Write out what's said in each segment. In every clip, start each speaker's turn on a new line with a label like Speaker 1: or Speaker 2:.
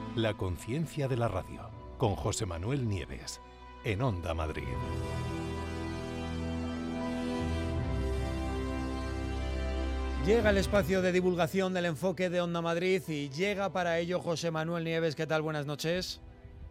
Speaker 1: La conciencia de la radio, con José Manuel Nieves, en Onda Madrid.
Speaker 2: Llega el espacio de divulgación del enfoque de Onda Madrid y llega para ello José Manuel Nieves. ¿Qué tal? Buenas noches.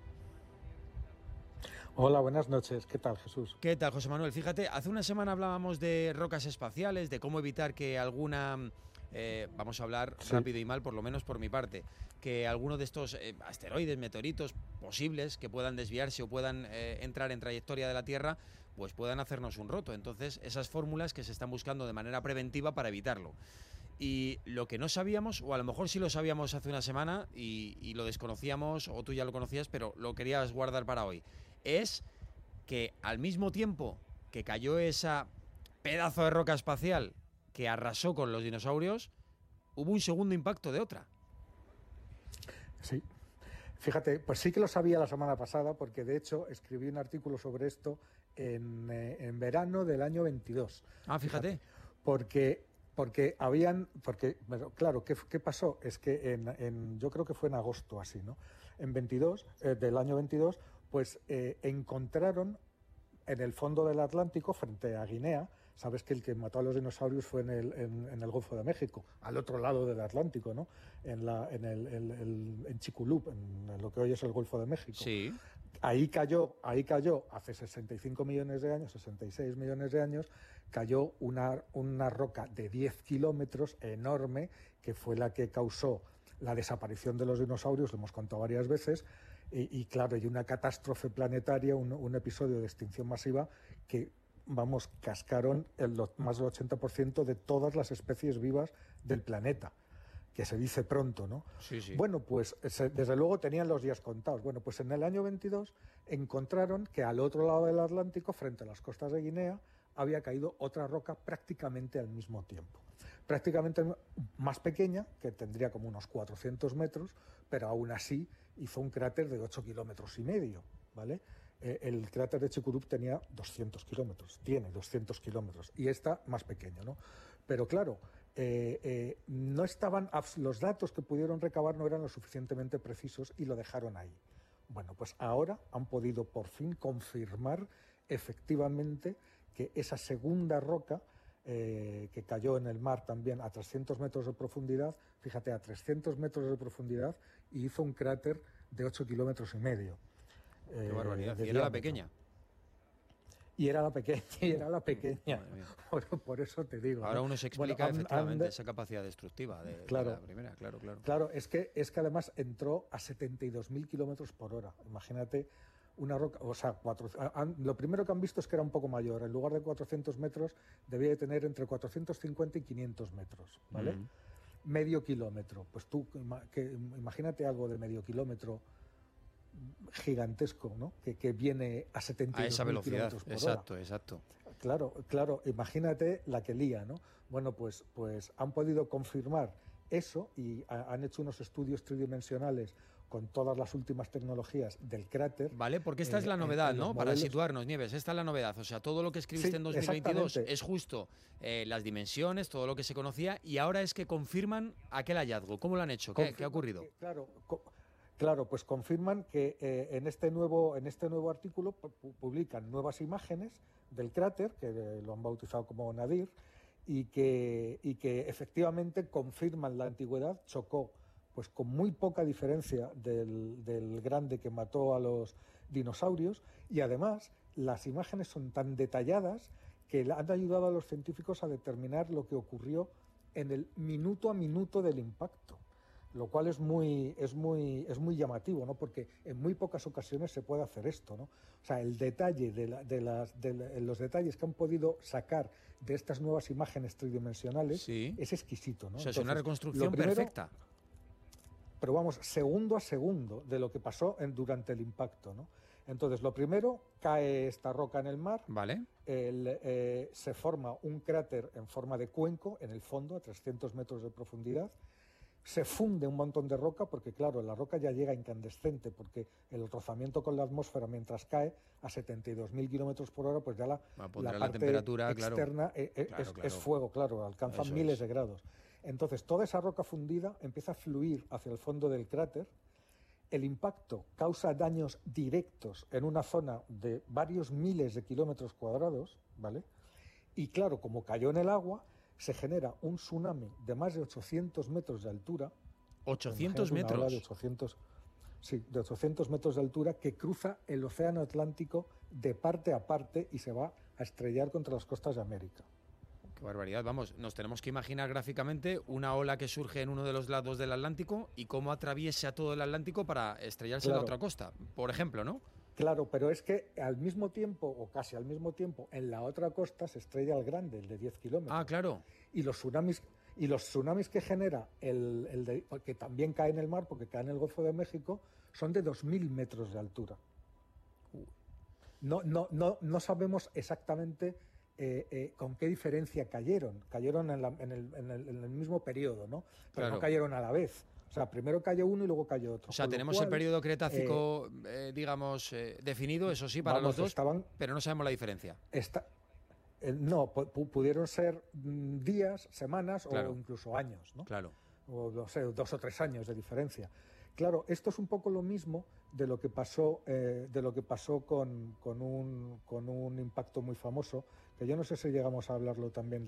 Speaker 3: Hola, buenas noches. ¿Qué tal, Jesús?
Speaker 2: ¿Qué tal, José Manuel? Fíjate, hace una semana hablábamos de rocas espaciales, de cómo evitar que alguna... vamos a hablar rápido y mal, por lo menos por mi parte, que alguno de estos asteroides, meteoritos posibles que puedan desviarse o puedan entrar en trayectoria de la Tierra, pues puedan hacernos un roto. Entonces, esas fórmulas que se están buscando de manera preventiva para evitarlo. Y lo que no sabíamos, o a lo mejor sí lo sabíamos hace una semana y lo desconocíamos, o tú ya lo conocías, pero lo querías guardar para hoy, es que al mismo tiempo que cayó esa pedazo de roca espacial que arrasó con los dinosaurios, hubo un segundo impacto de otra.
Speaker 3: Sí. Fíjate, pues sí que lo sabía la semana pasada, porque de hecho escribí un artículo sobre esto en verano del año 22.
Speaker 2: Ah, fíjate.
Speaker 3: Porque claro, ¿qué pasó? Es que yo creo que fue en agosto así, ¿no? En 22, del año 22, pues encontraron en el fondo del Atlántico, frente a Guinea. Sabes que el que mató a los dinosaurios fue en el Golfo de México, al otro lado del Atlántico, ¿no? En Chicxulub, en lo que hoy es el Golfo de México.
Speaker 2: Sí.
Speaker 3: Ahí cayó hace 65 millones de años, 66 millones de años, cayó una roca de 10 kilómetros enorme, que fue la que causó la desaparición de los dinosaurios, lo hemos contado varias veces, y claro, y una catástrofe planetaria, un episodio de extinción masiva que, vamos, cascaron más del 80% de todas las especies vivas del planeta, que se dice pronto, ¿no?
Speaker 2: Sí, sí.
Speaker 3: Bueno, pues desde luego tenían los días contados. Bueno, pues en el año 22 encontraron que al otro lado del Atlántico, frente a las costas de Guinea, había caído otra roca prácticamente al mismo tiempo. Prácticamente más pequeña, que tendría como unos 400 metros, pero aún así hizo un cráter de 8 kilómetros y medio, ¿vale? El cráter de Chicxulub tenía 200 kilómetros, tiene 200 kilómetros, y esta más pequeña, ¿no? Pero claro, no estaban, los datos que pudieron recabar no eran lo suficientemente precisos y lo dejaron ahí. Bueno, pues ahora han podido por fin confirmar efectivamente que esa segunda roca que cayó en el mar también a 300 metros de profundidad, fíjate, a 300 metros de profundidad, y hizo un cráter de 8 kilómetros y medio.
Speaker 2: Qué barbaridad. ¿Y era la pequeña?
Speaker 3: Y era la pequeña. Por eso te digo.
Speaker 2: Ahora uno se explica efectivamente esa capacidad destructiva de la primera, claro.
Speaker 3: Claro, es que además entró a 72.000 kilómetros por hora. Imagínate una roca, o sea, lo primero que han visto es que era un poco mayor. En lugar de 400 metros, debía de tener entre 450 y 500 metros, ¿vale? Medio kilómetro. Pues tú, imagínate algo de medio kilómetro gigantesco, ¿no? Que viene a 72.000 kilómetros por hora.
Speaker 2: Exacto.
Speaker 3: Claro, imagínate la que lía, ¿no? Bueno, pues han podido confirmar eso y han hecho unos estudios tridimensionales con todas las últimas tecnologías del cráter.
Speaker 2: Vale, porque esta es la novedad, ¿no? Para situarnos, Nieves, esta es la novedad. O sea, todo lo que escribiste en 2022 es justo las dimensiones, todo lo que se conocía, y ahora es que confirman aquel hallazgo. ¿Cómo lo han hecho? ¿Qué ha ocurrido?
Speaker 3: Claro, pues confirman que en este nuevo artículo publican nuevas imágenes del cráter, que lo han bautizado como Nadir, y que efectivamente confirman la antigüedad. Chocó pues con muy poca diferencia del grande que mató a los dinosaurios, y además las imágenes son tan detalladas que han ayudado a los científicos a determinar lo que ocurrió en el minuto a minuto del impacto, lo cual es muy llamativo, ¿no? Porque en muy pocas ocasiones se puede hacer esto, ¿no? O sea, el detalle los detalles que han podido sacar de estas nuevas imágenes tridimensionales es exquisito, ¿no?
Speaker 2: O sea, es una reconstrucción perfecta.
Speaker 3: Pero vamos, segundo a segundo de lo que pasó durante el impacto, ¿no? Entonces, lo primero, cae esta roca en el mar.
Speaker 2: Vale.
Speaker 3: Se forma un cráter en forma de cuenco en el fondo, a 300 metros de profundidad. Se funde un montón de roca porque, claro, la roca ya llega incandescente, porque el rozamiento con la atmósfera mientras cae a 72.000 kilómetros por hora, pues ya la parte
Speaker 2: temperatura,
Speaker 3: externa es fuego, claro, alcanzan miles de grados. Entonces, toda esa roca fundida empieza a fluir hacia el fondo del cráter el impacto causa daños directos en una zona de varios miles de kilómetros cuadrados, ¿vale? Y claro, como cayó en el agua, se genera un tsunami de más de 800 metros de altura.
Speaker 2: 800
Speaker 3: Una ola
Speaker 2: metros.
Speaker 3: de 800, sí, de 800 metros de altura que cruza el océano Atlántico de parte a parte y se va a estrellar contra las costas de América.
Speaker 2: Qué barbaridad. Vamos, nos tenemos que imaginar gráficamente una ola que surge en uno de los lados del Atlántico y cómo atraviesa todo el Atlántico para estrellarse en la otra costa, por ejemplo, ¿no?
Speaker 3: Claro, pero es que al mismo tiempo, o casi al mismo tiempo, en la otra costa se estrella el grande, el de 10 kilómetros.
Speaker 2: Ah, claro.
Speaker 3: Y los tsunamis que genera que también cae en el mar, porque cae en el Golfo de México, son de 2.000 metros de altura. No sabemos exactamente con qué diferencia cayeron. Cayeron en el mismo periodo, ¿no? Pero
Speaker 2: claro.
Speaker 3: No cayeron a la vez. O sea, primero cayó uno y luego cayó otro.
Speaker 2: O sea, tenemos el periodo Cretácico, digamos, definido, eso sí, para los dos, pero no sabemos la diferencia.
Speaker 3: No, pudieron ser días, semanas o incluso años, ¿no?
Speaker 2: Claro.
Speaker 3: O no sé, 2 o 3 años de diferencia. Claro, esto es un poco lo mismo de lo que pasó con un impacto muy famoso, que yo no sé si llegamos a hablarlo también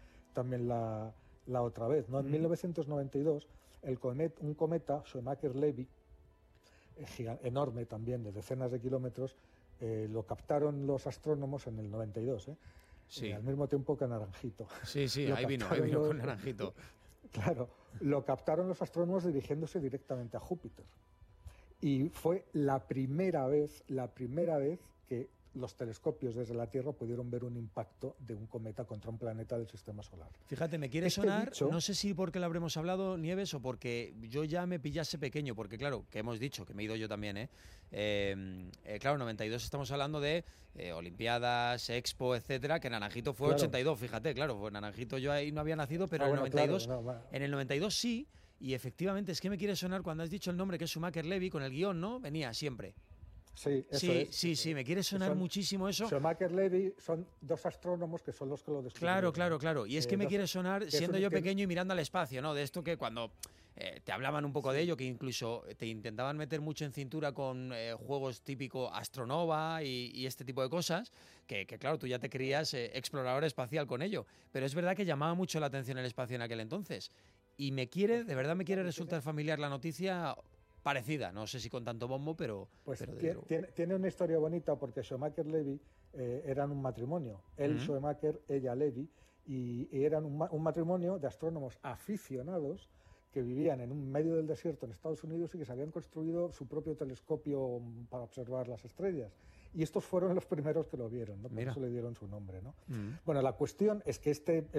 Speaker 3: la otra vez, ¿no? En 1992, un cometa, Shoemaker-Levy, enorme también, de decenas de kilómetros, lo captaron los astrónomos en el 92,
Speaker 2: Sí.
Speaker 3: Al mismo tiempo que Naranjito.
Speaker 2: Sí, ahí vino con Naranjito.
Speaker 3: Claro, lo captaron los astrónomos dirigiéndose directamente a Júpiter. Y fue la primera vez que los telescopios desde la Tierra pudieron ver un impacto de un cometa contra un planeta del sistema solar.
Speaker 2: Fíjate, me quiere sonar, no sé si porque lo habremos hablado, Nieves, o porque yo ya me pillase pequeño, porque claro, que hemos dicho, que me he ido yo también, claro, 92 estamos hablando de Olimpiadas, Expo, etcétera, que Naranjito fue 82, fíjate, claro, pues Naranjito yo ahí no había nacido, pero en el 92 sí, y efectivamente es que me quiere sonar cuando has dicho el nombre, que es Shoemaker-Levy, con el guión, ¿no? Venía siempre.
Speaker 3: Sí,
Speaker 2: sí, me quiere sonar muchísimo eso.
Speaker 3: Shoemaker-Levy son 2 astrónomos que son los que lo descubrieron.
Speaker 2: Claro. Y es que me quiere sonar, siendo yo pequeño y mirando al espacio, ¿no? De esto que cuando te hablaban un poco de ello, que incluso te intentaban meter mucho en cintura con juegos típico Astronova y este tipo de cosas, que claro, tú ya te creías explorador espacial con ello. Pero es verdad que llamaba mucho la atención el espacio en aquel entonces. Y de verdad me quiere resultar familiar la noticia parecida, no sé si con tanto bombo, pero...
Speaker 3: Tiene una historia bonita porque Shoemaker-Levy eran un matrimonio. Él, Shoemaker, ella, Levy, y eran un matrimonio de astrónomos aficionados que vivían en un medio del desierto en Estados Unidos y que se habían construido su propio telescopio para observar las estrellas. Y estos fueron los primeros que lo vieron, ¿no? Por eso le dieron su nombre, ¿no? Bueno, la cuestión es que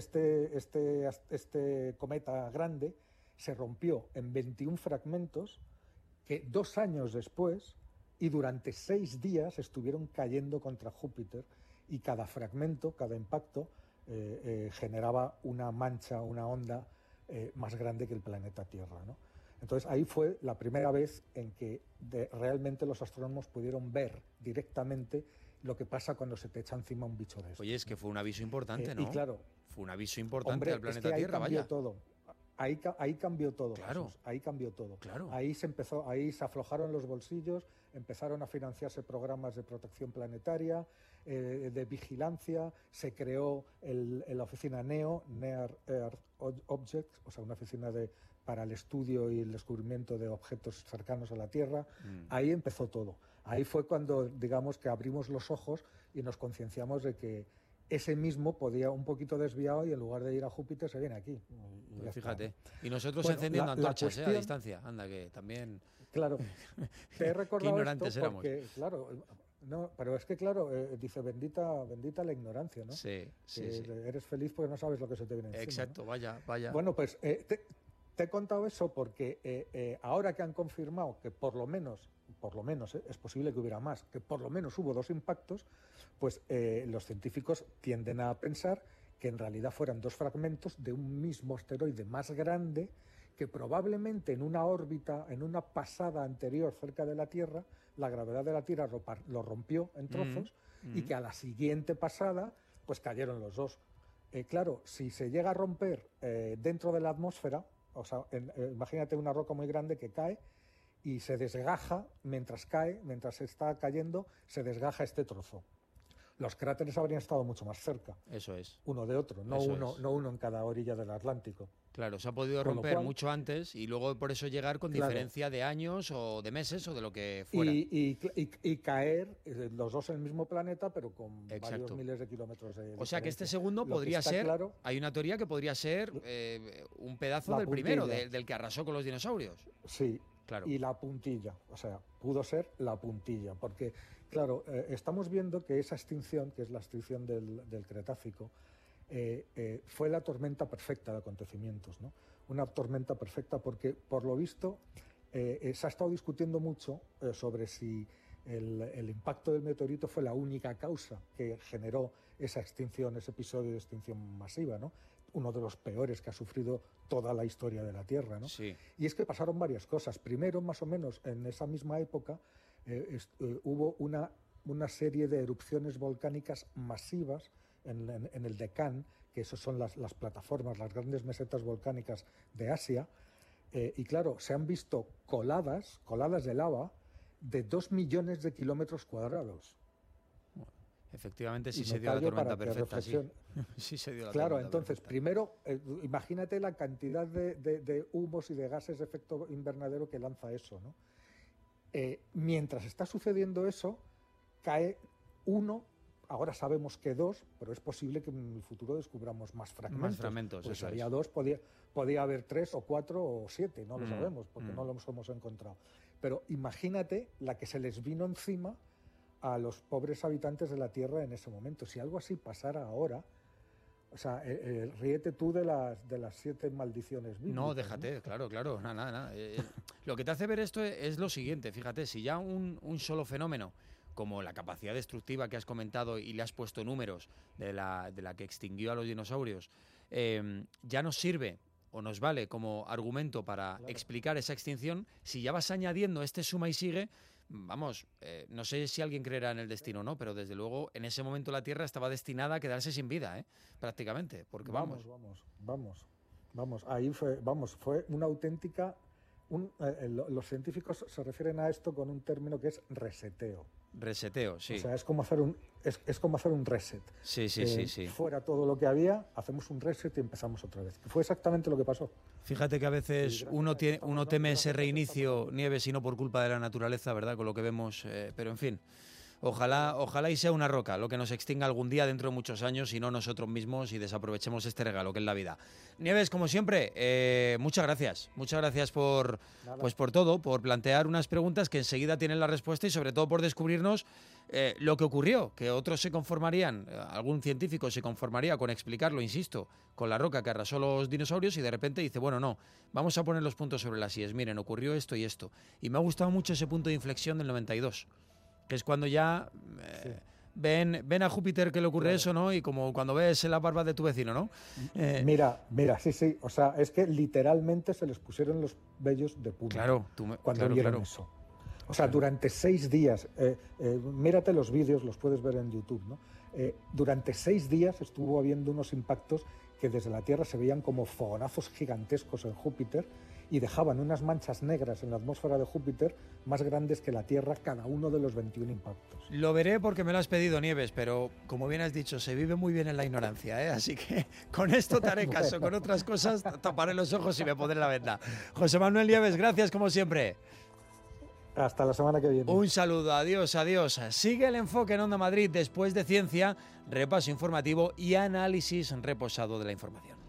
Speaker 3: este cometa grande se rompió en 21 fragmentos que 2 años después y durante 6 días estuvieron cayendo contra Júpiter, y cada fragmento, cada impacto generaba una mancha, una onda más grande que el planeta Tierra, ¿no? Entonces ahí fue la primera vez en que realmente los astrónomos pudieron ver directamente lo que pasa cuando se te echa encima un bicho de estos.
Speaker 2: Oye, es que fue un aviso importante, ¿no?
Speaker 3: Y claro,
Speaker 2: fue un aviso importante al planeta Tierra,
Speaker 3: cambió todo. Ahí cambió todo,
Speaker 2: claro.
Speaker 3: Jesús, ahí cambió todo.
Speaker 2: Claro.
Speaker 3: Ahí se aflojaron los bolsillos, empezaron a financiarse programas de protección planetaria, de vigilancia, se creó la oficina NEO, Near Earth Objects, o sea, una oficina para el estudio y el descubrimiento de objetos cercanos a la Tierra. Ahí empezó todo. Ahí fue cuando, digamos, que abrimos los ojos y nos concienciamos de que ese mismo podía, un poquito desviado, y en lugar de ir a Júpiter se viene aquí.
Speaker 2: Pues fíjate. Y nosotros encendiendo antorchas a distancia. Anda, que también...
Speaker 3: Claro. Te he recordado
Speaker 2: ignorantes
Speaker 3: esto porque, claro, no, pero es que, claro, dice, bendita la ignorancia, ¿no?
Speaker 2: Sí.
Speaker 3: Eres feliz porque no sabes lo que se te viene encima.
Speaker 2: Exacto, ¿no? Vaya.
Speaker 3: Bueno, pues te he contado eso porque ahora que han confirmado que por lo menos, es posible que hubiera más, que por lo menos hubo 2 impactos, pues los científicos tienden a pensar que en realidad fueran 2 fragmentos de un mismo asteroide más grande, que probablemente en una órbita, en una pasada anterior cerca de la Tierra, la gravedad de la Tierra lo rompió en trozos, y que a la siguiente pasada pues cayeron los 2. Claro, si se llega a romper dentro de la atmósfera, o sea, imagínate una roca muy grande que cae y se desgaja mientras cae, mientras está cayendo, se desgaja este trozo. Los cráteres habrían estado mucho más cerca.
Speaker 2: Eso es.
Speaker 3: Uno de otro, no uno en cada orilla del Atlántico.
Speaker 2: Claro, se ha podido romper mucho antes y luego por eso llegar con diferencia de años o de meses o de lo que fuera.
Speaker 3: Y caer los dos en el mismo planeta, pero con varios miles de kilómetros de diferencia.
Speaker 2: O sea que este segundo podría ser, hay una teoría que podría ser un pedazo del primero, del que arrasó con los dinosaurios.
Speaker 3: Sí, claro. Y la puntilla, o sea, pudo ser la puntilla, porque, claro, estamos viendo que esa extinción, que es la extinción del Cretácico, fue la tormenta perfecta de acontecimientos, ¿no? Una tormenta perfecta porque, por lo visto, se ha estado discutiendo mucho sobre si el impacto del meteorito fue la única causa que generó esa extinción, ese episodio de extinción masiva, ¿no? Uno de los peores que ha sufrido toda la historia de la Tierra, ¿no?
Speaker 2: Sí.
Speaker 3: Y es que pasaron varias cosas. Primero, más o menos en esa misma época, hubo una serie de erupciones volcánicas masivas en el Deccan, que esas son las plataformas, las grandes mesetas volcánicas de Asia, y claro, se han visto coladas de lava de 2 millones de kilómetros cuadrados.
Speaker 2: Bueno, efectivamente sí se dio la tormenta perfecta, sí. Sí se dio la
Speaker 3: claro,
Speaker 2: tormenta
Speaker 3: entonces,
Speaker 2: perfecta.
Speaker 3: Primero, imagínate la cantidad de humos y de gases de efecto invernadero que lanza eso, ¿no? Mientras está sucediendo eso, cae uno. Ahora sabemos que 2, pero es posible que en el futuro descubramos más fragmentos.
Speaker 2: Más fragmentos,
Speaker 3: pues
Speaker 2: eso
Speaker 3: había
Speaker 2: es.
Speaker 3: 2, podía haber 3 o 4 o 7, no lo sabemos, porque no los hemos encontrado. Pero imagínate la que se les vino encima a los pobres habitantes de la Tierra en ese momento. Si algo así pasara ahora, o sea, ríete tú de las 7 maldiciones bíblicas.
Speaker 2: No, déjate, ¿no? Claro, nada. Lo que te hace ver esto es lo siguiente, fíjate, si ya un solo fenómeno, como la capacidad destructiva que has comentado y le has puesto números de la que extinguió a los dinosaurios, ya nos sirve o nos vale como argumento para explicar esa extinción, si ya vas añadiendo este suma y sigue, vamos, no sé si alguien creerá en el destino o no, pero desde luego en ese momento la Tierra estaba destinada a quedarse sin vida, prácticamente, porque vamos.
Speaker 3: Ahí fue una auténtica... los científicos se refieren a esto con un término que es reseteo.
Speaker 2: Reseteo, sí.
Speaker 3: O sea, es como hacer un reset.
Speaker 2: Sí.
Speaker 3: Fuera todo lo que había, hacemos un reset y empezamos otra vez. Fue exactamente lo que pasó.
Speaker 2: Fíjate que a veces uno teme ese reinicio, Nieves, y no por culpa de la naturaleza, ¿verdad? Con lo que vemos, pero en fin. Ojalá y sea una roca lo que nos extinga algún día dentro de muchos años y no nosotros mismos y desaprovechemos este regalo que es la vida. Nieves, como siempre, muchas gracias por todo, por plantear unas preguntas que enseguida tienen la respuesta y sobre todo por descubrirnos lo que ocurrió, que otros se conformarían, algún científico se conformaría con explicarlo, insisto, con la roca que arrasó los dinosaurios y de repente dice, bueno, no, vamos a poner los puntos sobre las íes, miren, ocurrió esto y esto. Y me ha gustado mucho ese punto de inflexión del 92. Que es cuando ya ven a Júpiter que le ocurre eso, ¿no? Y como cuando ves la barba de tu vecino, ¿no?
Speaker 3: Mira, sí. O sea, es que literalmente se les pusieron los vellos de punta.
Speaker 2: Claro,
Speaker 3: cuando vieron eso. O sea, durante 6 días, mírate los vídeos, los puedes ver en YouTube, ¿no? Durante 6 días estuvo habiendo unos impactos que desde la Tierra se veían como fogonazos gigantescos en Júpiter y dejaban unas manchas negras en la atmósfera de Júpiter más grandes que la Tierra cada uno de los 21 impactos.
Speaker 2: Lo veré porque me lo has pedido, Nieves, pero como bien has dicho, se vive muy bien en la ignorancia, ¿eh? Así que con esto te haré caso, con otras cosas taparé los ojos y me pondré la venda. José Manuel Nieves, gracias como siempre.
Speaker 3: Hasta la semana que viene.
Speaker 2: Un saludo, adiós. Sigue el enfoque en Onda Madrid después de ciencia, repaso informativo y análisis reposado de la información.